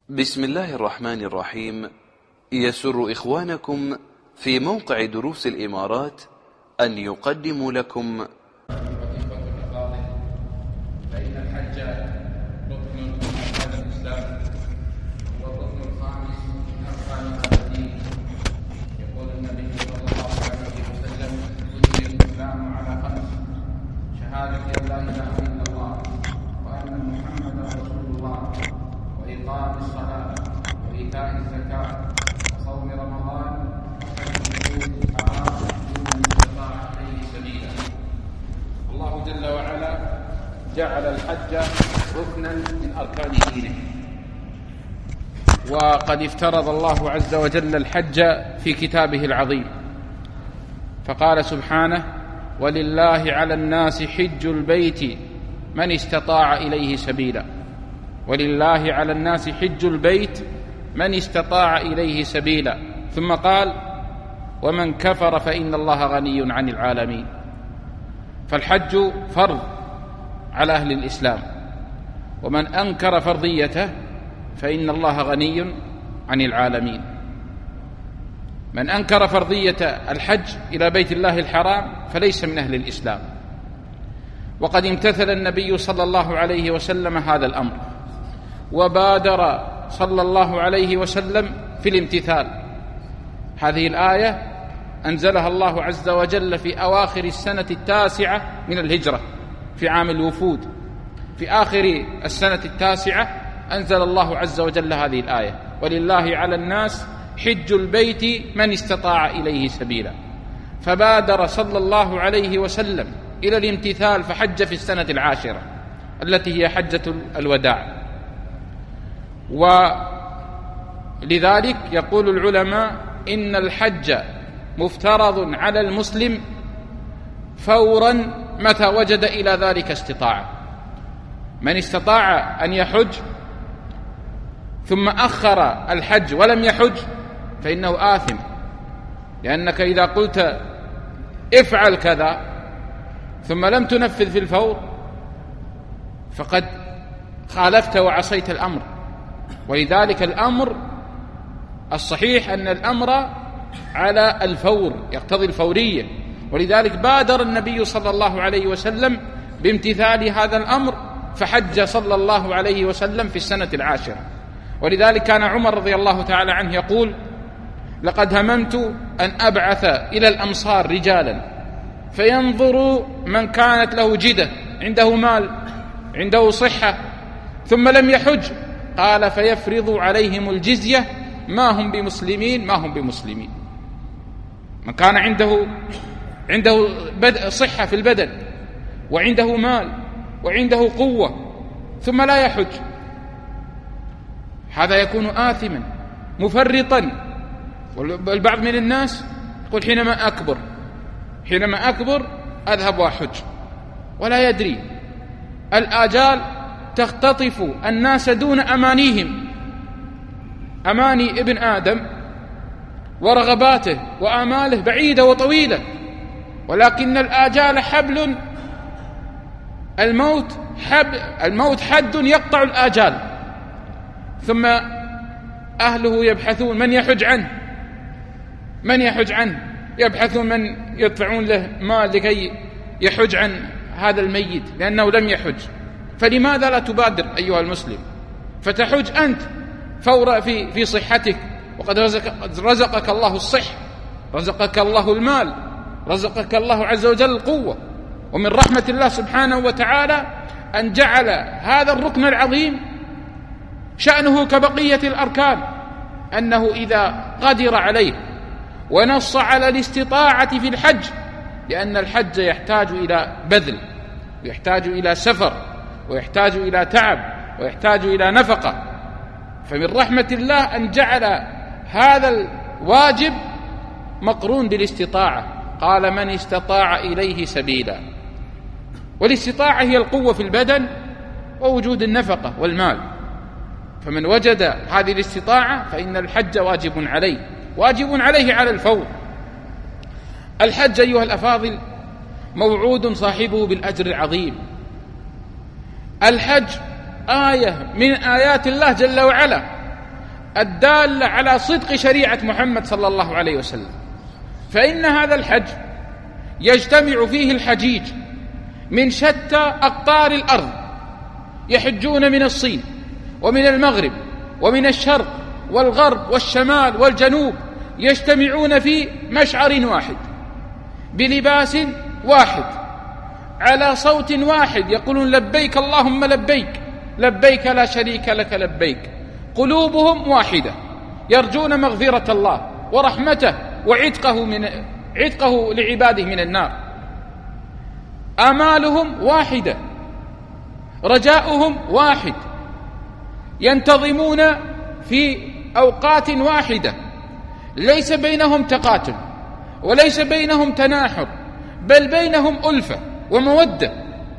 بسم الله الرحمن الرحيم. يسر إخوانكم في موقع دروس الإمارات أن يقدموا لكم فإن الحج ركن من أركان الإسلام والركن الخامس من أركان هذا الدين. يقول النبي صلى الله عليه وسلم: بني الإسلام على خمس: شهادة أن لا إله إلا الله وأن محمدا رسول الله، وإقام الصلاة، وإيتاء الزكاة، وصوم رمضان، وحج البيت الحرام دون استطاع إليه سبيلا. الله جل وعلا جعل الحج ركنا من أركان دينه، وقد افترض الله عز وجل الحج في كتابه العظيم، فقال سبحانه: ولله على الناس حج البيت من استطاع إليه سبيلا. ولله على الناس حج البيت من استطاع إليه سبيلا. ثم قال: ومن كفر فإن الله غني عن العالمين. فالحج فرض على أهل الإسلام، ومن أنكر فرضيته فإن الله غني عن العالمين. من أنكر فرضية الحج إلى بيت الله الحرام فليس من أهل الإسلام. وقد امتثل النبي صلى الله عليه وسلم هذا الأمر، وبادر صلى الله عليه وسلم في الامتثال. هذه الآية أنزلها الله عز وجل في أواخر السنة 9 من الهجرة، في عام الوفود، في آخر السنة 9 أنزل الله عز وجل هذه الآية: ولله على الناس حج البيت من استطاع إليه سبيلا. فبادر صلى الله عليه وسلم إلى الامتثال فحج في السنة 10 التي هي حجة الوداع. ولذلك يقول العلماء: إن الحج مفترض على المسلم فورا متى وجد إلى ذلك استطاعة. من استطاع أن يحج ثم أخر الحج ولم يحج فإنه آثم، لأنك إذا قلت افعل كذا ثم لم تنفذ في الفور فقد خالفت وعصيت الأمر. ولذلك الأمر الصحيح أن الأمر على الفور، يقتضي الفورية. ولذلك بادر النبي صلى الله عليه وسلم بامتثال هذا الأمر فحج صلى الله عليه وسلم في السنة 10. ولذلك كان عمر رضي الله تعالى عنه يقول: لقد هممت أن أبعث إلى الأمصار رجالا فينظروا من كانت له جدة، عنده مال، عنده صحة، ثم لم يحج، قال: فيفرض عليهم الجزية ما هم بمسلمين. من كان عنده صحة في البدن، وعنده مال، وعنده قوة، ثم لا يحج، هذا يكون آثما مفرطا. والبعض من الناس يقول: حينما أكبر أذهب وأحج، ولا يدري الآجال تختطف الناس دون أمانيهم. أماني ابن آدم ورغباته وآماله بعيدة وطويلة، ولكن الآجال حبل، الموت حد يقطع الآجال. ثم أهله يبحثون من يحج عنه، يبحثون من يدفعون له مال لكي يحج عن هذا الميت لأنه لم يحج. فلماذا لا تبادر أيها المسلم فتحج أنت فور في صحتك؟ وقد رزقك الله الصحة، رزقك الله المال، رزقك الله عز وجل القوة. ومن رحمة الله سبحانه وتعالى أن جعل هذا الركن العظيم شأنه كبقية الأركان، أنه إذا قدر عليه ونص على الاستطاعة في الحج، لأن الحج يحتاج إلى بذل، ويحتاج إلى سفر، ويحتاج إلى تعب، ويحتاج إلى نفقة. فمن رحمة الله أن جعل هذا الواجب مقرون بالاستطاعة، قال: من استطاع إليه سبيلا. والاستطاعة هي القوة في البدن ووجود النفقة والمال. فمن وجد هذه الاستطاعة فإن الحج واجب عليه على الفور. الحج أيها الأفاضل موعود صاحبه بالأجر العظيم. الحج آية من آيات الله جل وعلا، الدالة على صدق شريعة محمد صلى الله عليه وسلم. فإن هذا الحج يجتمع فيه الحجيج من شتى أقطار الأرض، يحجون من الصين ومن المغرب ومن الشرق والغرب والشمال والجنوب، يجتمعون في مشعر واحد بلباس واحد على صوت واحد، يقولون لبيك اللهم لبيك لبيك لا شريك لك لبيك. قلوبهم واحدة، يرجون مغفرة الله ورحمته وعتقه لعباده من النار. آمالهم واحدة، رجاؤهم واحد، ينتظمون في أوقات واحدة، ليس بينهم تقاتل وليس بينهم تناحر، بل بينهم ألفة ومودة.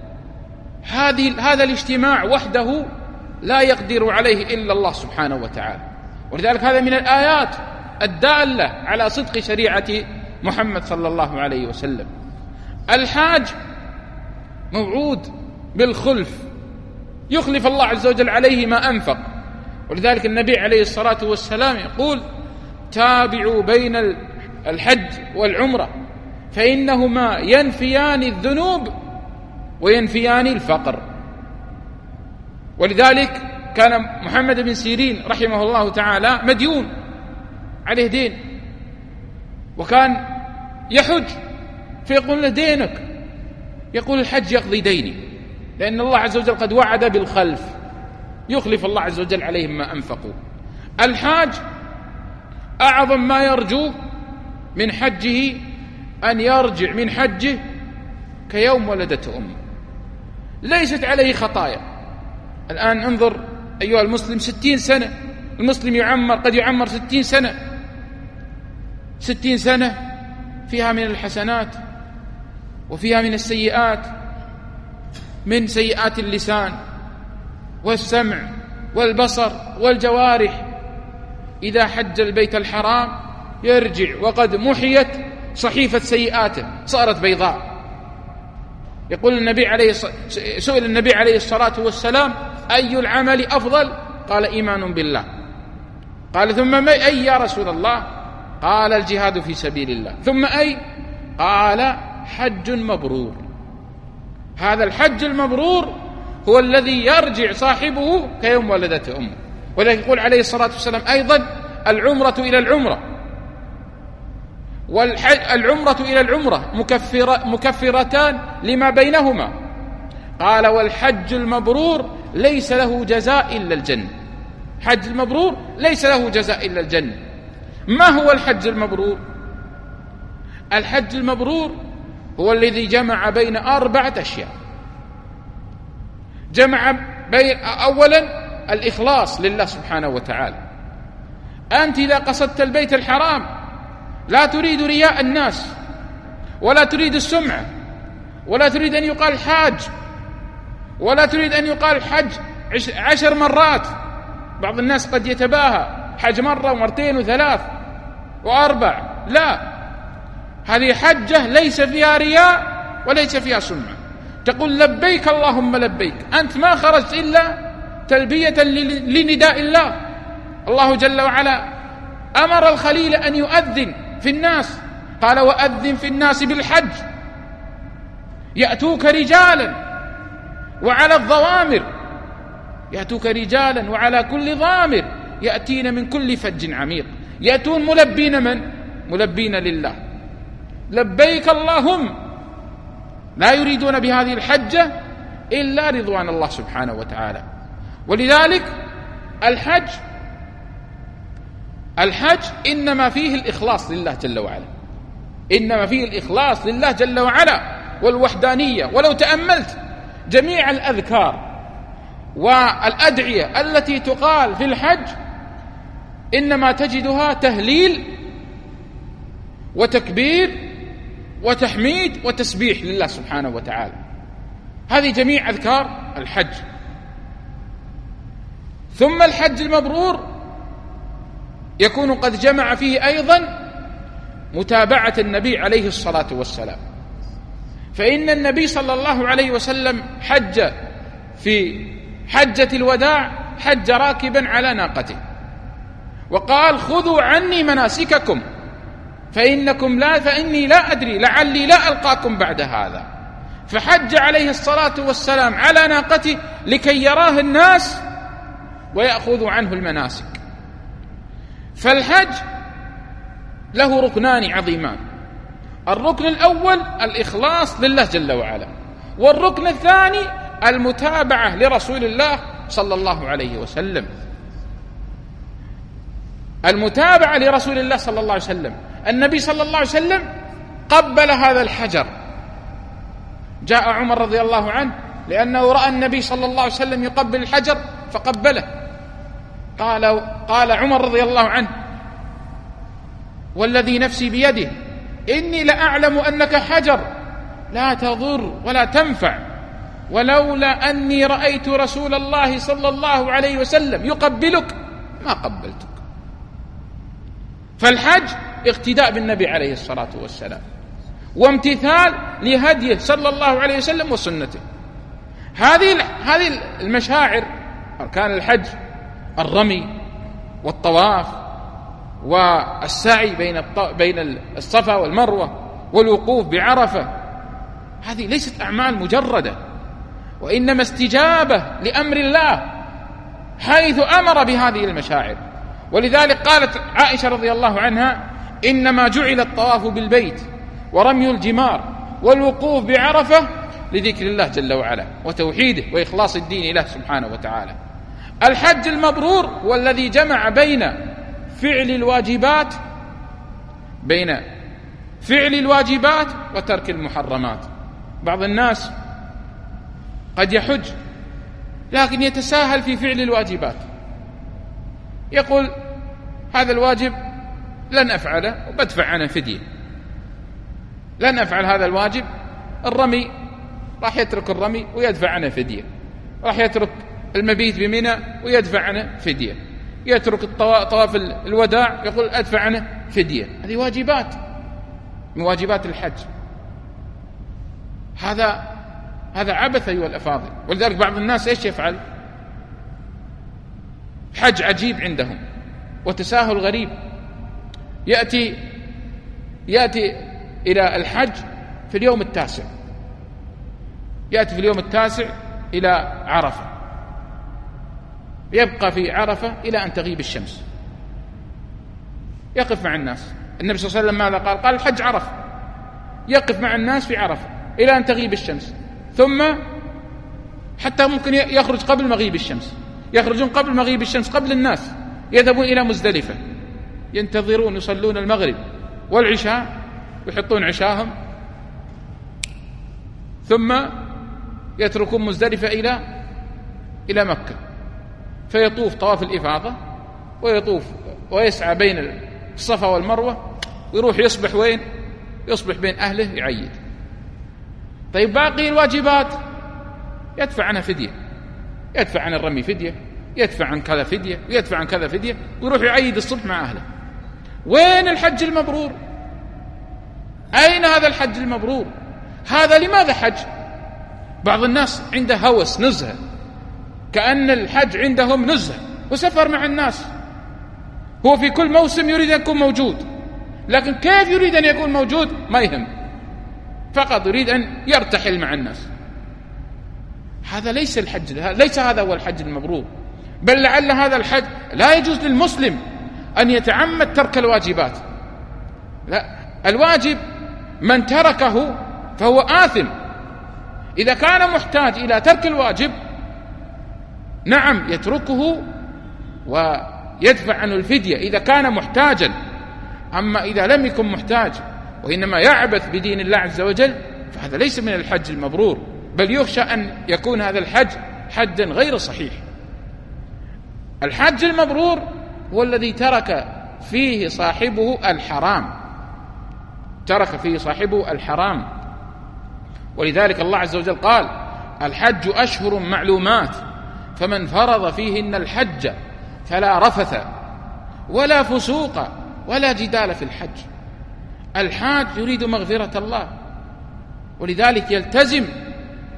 هذا الاجتماع وحده لا يقدر عليه إلا الله سبحانه وتعالى. ولذلك هذا من الآيات الدالة على صدق شريعة محمد صلى الله عليه وسلم. الحاج موعود بالخلف، يخلف الله عز وجل عليه ما أنفق. ولذلك النبي عليه الصلاة والسلام يقول: تابعوا بين الحج والعمرة فإنهما ينفيان الذنوب وينفيان الفقر. ولذلك كان محمد بن سيرين رحمه الله تعالى مديون، عليه دين، وكان يحج فيقول له: دينك. يقول: الحج يقضي ديني، لأن الله عز وجل قد وعد بالخلف، يخلف الله عز وجل عليهم ما أنفقوا. الحاج أعظم ما يرجو من حجه أن يرجع من حجه كيوم ولدته أمه، ليست عليه خطايا. الآن انظر أيها المسلم، 60 سنة المسلم قد يعمر 60 سنة، 60 سنة فيها من الحسنات وفيها من السيئات، من سيئات اللسان والسمع والبصر والجوارح. إذا حج البيت الحرام يرجع وقد محيت صحيفة سيئاته، صارت بيضاء. يقول سئل النبي عليه الصلاة والسلام: أي العمل أفضل؟ قال: إيمان بالله. قال: ثم أي يا رسول الله؟ قال: الجهاد في سبيل الله. ثم أي؟ قال: حج مبرور. هذا الحج المبرور هو الذي يرجع صاحبه كيوم ولدته أمه. ولذلك يقول عليه الصلاة والسلام أيضا: العمرة إلى العمرة والعمرة إلى العمرة مكفرتان لما بينهما. قال: والحج المبرور ليس له جزاء إلا الجنة. حج المبرور ليس له جزاء إلا الجنة. ما هو الحج المبرور؟ الحج المبرور هو الذي جمع بين 4 أشياء. جمع بين أولا الإخلاص لله سبحانه وتعالى. أنت إذا قصدت البيت الحرام لا تريد رياء الناس، ولا تريد السمعة، ولا تريد أن يقال حاج، ولا تريد أن يقال حج 10 مرات. بعض الناس قد يتباهى حج مرة ومرتين و3 و4. لا، هذه حجة ليس فيها رياء وليس فيها سمعة. تقول لبيك اللهم لبيك، أنت ما خرجت إلا تلبية لنداء الله. الله جل وعلا أمر الخليل أن يؤذن في الناس، قال: وأذن في الناس بالحج يأتوك رجالا وعلى الضوامر، يأتوك رجالا وعلى كل ضامر يأتين من كل فج عميق. يأتون ملبين من؟ ملبين لله، لبيك اللهم، لا يريدون بهذه الحجة إلا رضوان الله سبحانه وتعالى. ولذلك الحج إنما فيه الإخلاص لله جل وعلا، إنما فيه الإخلاص لله جل وعلا والوحدانية. ولو تأملت جميع الأذكار والأدعية التي تقال في الحج إنما تجدها تهليل وتكبير وتحميد وتسبيح لله سبحانه وتعالى. هذه جميع أذكار الحج. ثم الحج المبرور يكون قد جمع فيه أيضا متابعة النبي عليه الصلاة والسلام. فإن النبي صلى الله عليه وسلم حج في حجة الوداع، حج راكبا على ناقته، وقال خذوا عني مناسككم فإني لا أدري لعلي لا ألقاكم بعد هذا. فحج عليه الصلاة والسلام على ناقته لكي يراه الناس ويأخذوا عنه المناسك. فالحج له ركنان عظيمان: الركن الأول الإخلاص لله جل وعلا، والركن الثاني المتابعة لرسول الله صلى الله عليه وسلم. المتابعة لرسول الله صلى الله عليه وسلم، النبي صلى الله عليه وسلم قبل هذا الحجر. جاء عمر رضي الله عنه لأنه رأى النبي صلى الله عليه وسلم يقبل الحجر فقبله. قال عمر رضي الله عنه: والذي نفسي بيده إني لأعلم أنك حجر لا تضر ولا تنفع، ولولا أني رأيت رسول الله صلى الله عليه وسلم يقبلك ما قبلتك. فالحج اقتداء بالنبي عليه الصلاة والسلام، وامتثال لهديه صلى الله عليه وسلم وسنته. هذه المشاعر أركان الحج: الرمي والطواف والسعي بين الصفا والمروة والوقوف بعرفة. هذه ليست أعمال مجردة، وإنما استجابة لأمر الله حيث أمر بهذه المشاعر. ولذلك قالت عائشة رضي الله عنها: إنما جعل الطواف بالبيت ورمي الجمار والوقوف بعرفة لذكر الله جل وعلا وتوحيده وإخلاص الدين له سبحانه وتعالى. الحج المبرور هو الذي جمع بين فعل الواجبات وترك المحرمات. بعض الناس قد يحج لكن يتساهل في فعل الواجبات، يقول هذا الواجب لن أفعله وبدفع عنه فدية، لن أفعل هذا الواجب. الرمي راح يترك الرمي ويدفع عنه فدية، راح يترك المبيت بمنى ويدفع عنه فدية، يترك طواف الوداع يقول أدفع عنه فدية. هذه واجبات من واجبات الحج. هذا عبث أيها الأفاضل. ولذلك بعض الناس إيش يفعل؟ حج عجيب عندهم وتساهل غريب. يأتي إلى الحج في اليوم التاسع، يأتي في اليوم التاسع إلى عرفة، يبقى في عرفة إلى أن تغيب الشمس، يقف مع الناس. النبي صلى الله عليه وسلم ماذا قال؟ قال الحج عرفة، يقف مع الناس في عرفة إلى أن تغيب الشمس، ثم حتى ممكن يخرج قبل مغيب الشمس، يخرجون قبل مغيب الشمس قبل الناس، يذهبون إلى مزدلفة ينتظرون يصلون المغرب والعشاء ويحطون عشاهم، ثم يتركون مزدلفة إلى مكة، فيطوف طواف الإفاضة ويطوف ويسعى بين الصفا والمروة ويروح يصبح وين؟ يصبح بين أهله يعيد. طيب باقي الواجبات يدفع عنها فدية، يدفع عن الرمي فدية، يدفع عن كذا فدية، ويدفع عن كذا فدية، ويروح يعيد الصبح مع أهله. وين الحج المبرور؟ أين هذا الحج المبرور؟ هذا لماذا حج؟ بعض الناس عنده هوس نزهة، كأن الحج عندهم نزهة وسفر مع الناس. هو في كل موسم يريد أن يكون موجود، لكن كيف يريد أن يكون موجود ما يهم، فقط يريد أن يرتحل مع الناس. هذا ليس الحج، ليس هذا هو الحج المبرور. بل لعل هذا الحج لا يجوز للمسلم أن يتعمد ترك الواجبات. لا، الواجب من تركه فهو آثم. إذا كان محتاج إلى ترك الواجب نعم يتركه ويدفع عنه الفدية إذا كان محتاجا. أما إذا لم يكن محتاج وإنما يعبث بدين الله عز وجل فهذا ليس من الحج المبرور، بل يخشى أن يكون هذا الحج حجا غير صحيح. الحج المبرور هو الذي ترك فيه صاحبه الحرام، ترك فيه صاحبه الحرام. ولذلك الله عز وجل قال: الحج أشهر معلومات فمن فرض فيهن الحج فلا رفث ولا فسوق ولا جدال في الحج. الحاج يريد مغفرة الله، ولذلك يلتزم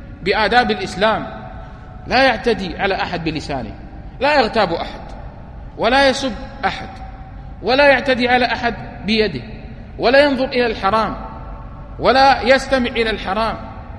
بآداب الإسلام، لا يعتدي على أحد بلسانه، لا يغتاب أحد، ولا يسب أحد ولا يعتدي على أحد بيده ولا ينظر إلى الحرام ولا يستمع إلى الحرام،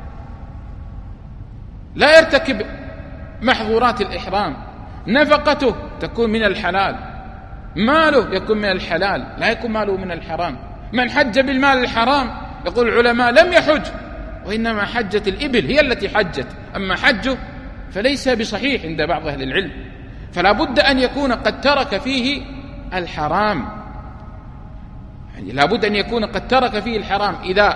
لا يرتكب محظورات الإحرام، نفقته تكون من الحلال، ماله يكون من الحلال لا يكون ماله من الحرام. من حج بالمال الحرام يقول العلماء لم يحج، وإنما حجت الإبل هي التي حجت، أما حجه فليس بصحيح عند بعض أهل العلم. فلا بد أن يكون قد ترك فيه الحرام، يعني لا بد أن يكون قد ترك فيه الحرام.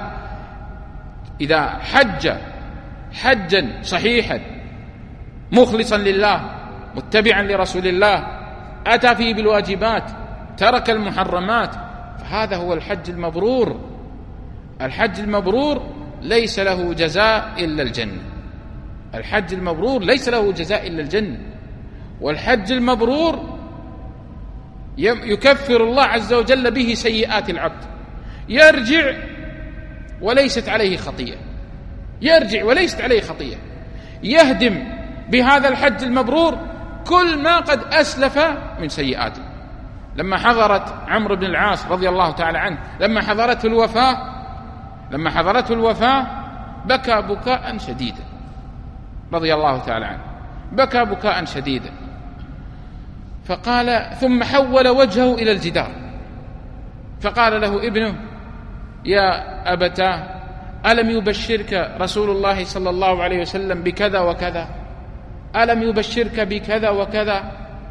إذا حج حجا صحيحا مخلصا لله متبعا لرسول الله أتى فيه بالواجبات ترك المحرمات، فهذا هو الحج المبرور. الحج المبرور ليس له جزاء إلا الجنة، الحج المبرور ليس له جزاء إلا الجنة. والحج المبرور يكفر الله عز وجل به سيئات العبد، يرجع وليست عليه خطيئة، يرجع وليست عليه خطيئة، يهدم بهذا الحج المبرور كل ما قد أسلف من سيئاته. لما حضرت عمرو بن العاص رضي الله تعالى عنه لما حضرته الوفاة بكى بكاء شديدا رضي الله تعالى عنه، بكى بكاء شديدا. فقال ثم حول وجهه إلى الجدار فقال له ابنه يا أبتاه ألم يبشرك رسول الله صلى الله عليه وسلم بكذا وكذا؟ ألم يبشرك بكذا وكذا؟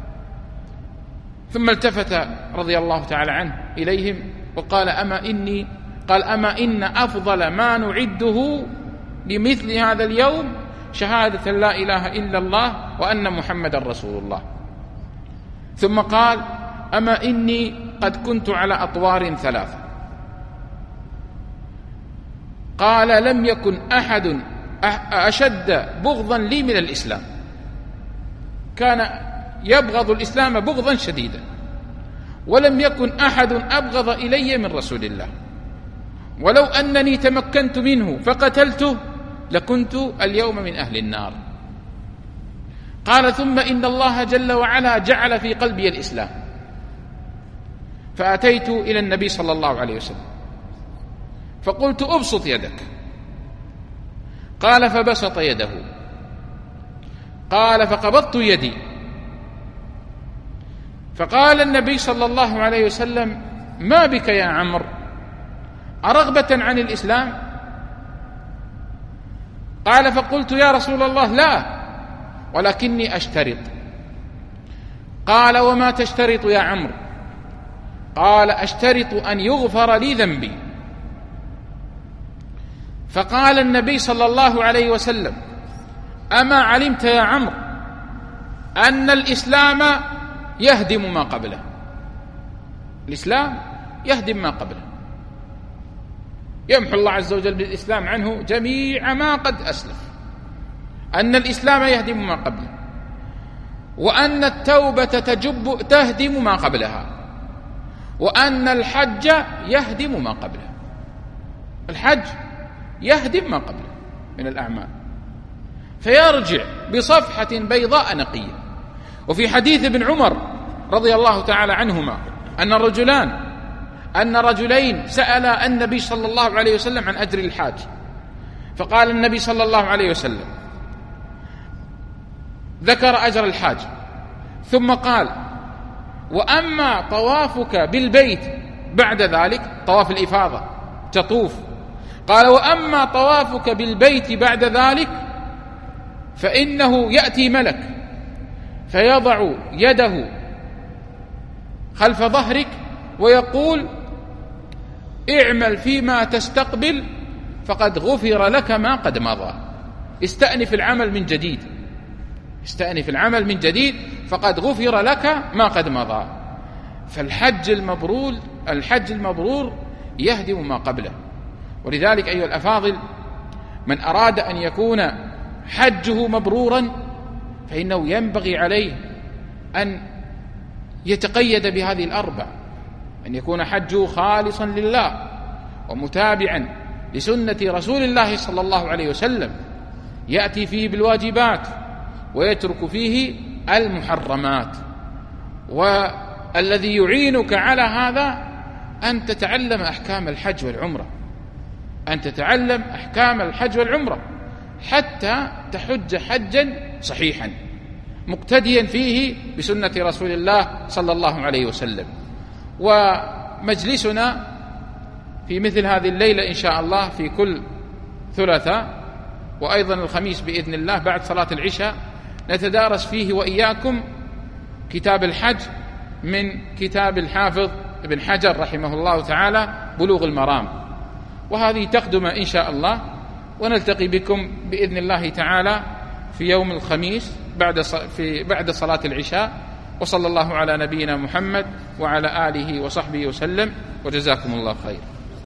ثم التفت رضي الله تعالى عنه إليهم وقال أما إن أفضل ما نعده لمثل هذا اليوم شهادة لا إله إلا الله وأن محمد رسول الله. ثم قال أما إني قد كنت على أطوار ثلاثة. قال لم يكن أحد أشد بغضا لي من الإسلام، كان يبغض الإسلام بغضا شديدا، ولم يكن أحد أبغض إلي من رسول الله، ولو أنني تمكنت منه فقتلته لكنت اليوم من أهل النار. قال ثم إن الله جل وعلا جعل في قلبي الإسلام، فأتيت إلى النبي صلى الله عليه وسلم فقلت أبسط يدك، قال فبسط يده، قال فقبضت يدي، فقال النبي صلى الله عليه وسلم ما بك يا عمرو، أرغبة عن الإسلام؟ قال فقلت يا رسول الله لا، ولكني أشترط. قال وما تشترط يا عمرو؟ قال أشترط أن يغفر لي ذنبي. فقال النبي صلى الله عليه وسلم أما علمت يا عمرو أن الإسلام يهدم ما قبله؟ الإسلام يهدم ما قبله، يمحو الله عز وجل بالإسلام عنه جميع ما قد أسلف. أن الإسلام يهدم ما قبله، وأن التوبة تهدم ما قبلها، وأن الحج يهدم ما قبله. الحج يهدم ما قبله من الأعمال، فيرجع بصفحة بيضاء نقية. وفي حديث ابن عمر رضي الله تعالى عنهما أن رجلين سألا النبي صلى الله عليه وسلم عن أجر الحاج، فقال النبي صلى الله عليه وسلم ذكر أجر الحاج ثم قال وأما طوافك بالبيت بعد ذلك، طواف الإفاضة تطوف، قال وأما طوافك بالبيت بعد ذلك فإنه يأتي ملك فيضع يده خلف ظهرك ويقول اعمل فيما تستقبل فقد غفر لك ما قد مضى، استأنف العمل من جديد، استأنف العمل من جديد فقد غفر لك ما قد مضى. فالحج المبرور يهدم ما قبله. ولذلك أيها الأفاضل، من أراد أن يكون حجه مبرورا فإنه ينبغي عليه أن يتقيد بهذه الأربع: أن يكون حجه خالصا لله ومتابعا لسنة رسول الله صلى الله عليه وسلم، يأتي فيه بالواجبات ويترك فيه المحرمات. والذي يعينك على هذا أن تتعلم أحكام الحج والعمرة، أن تتعلم أحكام الحج والعمرة حتى تحج حجا صحيحا مقتديا فيه بسنة رسول الله صلى الله عليه وسلم. ومجلسنا في مثل هذه الليلة إن شاء الله في كل ثلاثاء وأيضا الخميس بإذن الله بعد صلاة العشاء نتدارس فيه وإياكم كتاب الحج من كتاب الحافظ ابن حجر رحمه الله تعالى بلوغ المرام، وهذه تقدم إن شاء الله، ونلتقي بكم بإذن الله تعالى في يوم الخميس بعد صلاة العشاء. وصلى الله على نبينا محمد وعلى آله وصحبه وسلم، وجزاكم الله خير.